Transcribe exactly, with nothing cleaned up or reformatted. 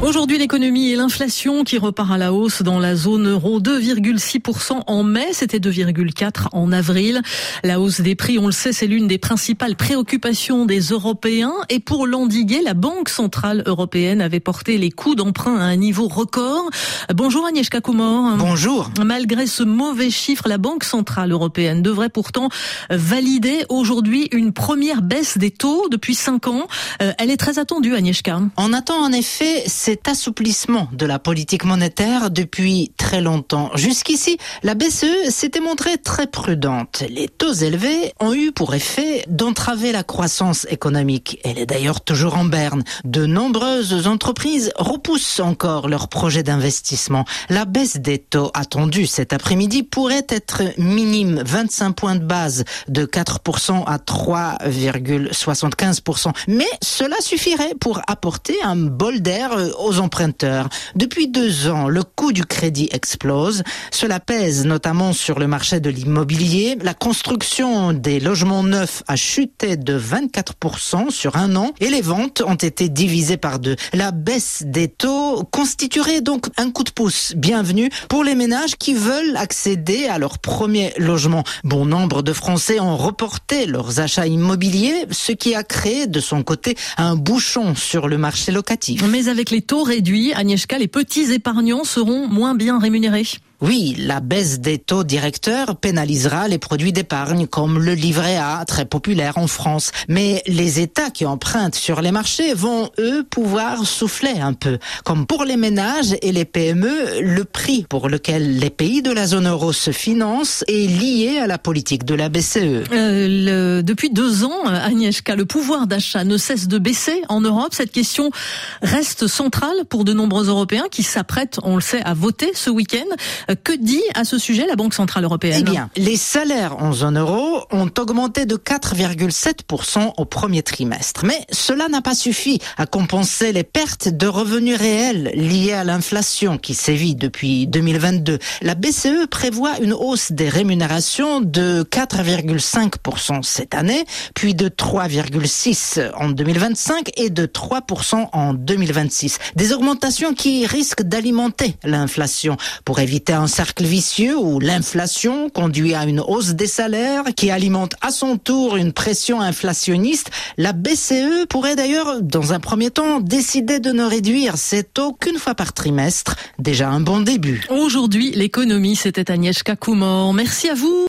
Aujourd'hui, l'économie et l'inflation qui repart à la hausse dans la zone euro. deux virgule six pour cent en mai, c'était deux virgule quatre en avril. La hausse des prix, on le sait, c'est l'une des principales préoccupations des Européens. Et pour l'endiguer, la Banque Centrale Européenne avait porté les coûts d'emprunt à un niveau record. Bonjour Agnieszka Kumor. Bonjour. Malgré ce mauvais chiffre, la Banque Centrale Européenne devrait pourtant valider aujourd'hui une première baisse des taux depuis cinq ans. Elle est très attendue, Agnieszka. On attend en effet cet assouplissement de la politique monétaire depuis très longtemps. Jusqu'ici, la B C E s'était montrée très prudente. Les taux élevés ont eu pour effet d'entraver la croissance économique. Elle est d'ailleurs toujours en berne. De nombreuses entreprises repoussent encore leurs projets d'investissement. La baisse des taux attendue cet après-midi pourrait être minime, vingt-cinq points de base, de quatre pour cent à trois virgule soixante-quinze pour cent. Mais cela suffirait pour apporter un bol d'air aux emprunteurs. Depuis deux ans, le coût du crédit explose. Cela pèse notamment sur le marché de l'immobilier. La construction des logements neufs a chuté de vingt-quatre pour cent sur un an et les ventes ont été divisées par deux. La baisse des taux constituerait donc un coup de pouce bienvenu pour les ménages qui veulent accéder à leur premier logement. Bon nombre de Français ont reporté leurs achats immobiliers, ce qui a créé de son côté un bouchon sur le marché locatif. Mais avec les taux réduits, Agnieszka, les petits épargnants seront moins bien rémunérés. Oui, la baisse des taux directeurs pénalisera les produits d'épargne comme le livret A, très populaire en France. Mais les États qui empruntent sur les marchés vont, eux, pouvoir souffler un peu. Comme pour les ménages et les P M E, le prix pour lequel les pays de la zone euro se financent est lié à la politique de la B C E. Euh, le, depuis deux ans, Agnieszka, le pouvoir d'achat ne cesse de baisser en Europe. Cette question reste centrale pour de nombreux Européens qui s'apprêtent, on le sait, à voter ce week-end. Que dit à ce sujet la Banque Centrale Européenne ? Eh bien, les salaires en zone euro ont augmenté de quatre virgule sept pour cent au premier trimestre. Mais cela n'a pas suffi à compenser les pertes de revenus réels liées à l'inflation qui sévit depuis deux mille vingt-deux. La B C E prévoit une hausse des rémunérations de quatre virgule cinq pour cent cette année, puis de trois virgule six pour cent en deux mille vingt-cinq et de trois pour cent en deux mille vingt-six. Des augmentations qui risquent d'alimenter l'inflation pour éviter un cercle vicieux où l'inflation conduit à une hausse des salaires qui alimente à son tour une pression inflationniste. La B C E pourrait d'ailleurs, dans un premier temps, décider de ne réduire ses taux qu'une fois par trimestre. Déjà un bon début. Aujourd'hui, l'économie, c'était Agnieszka Kumor. Merci à vous.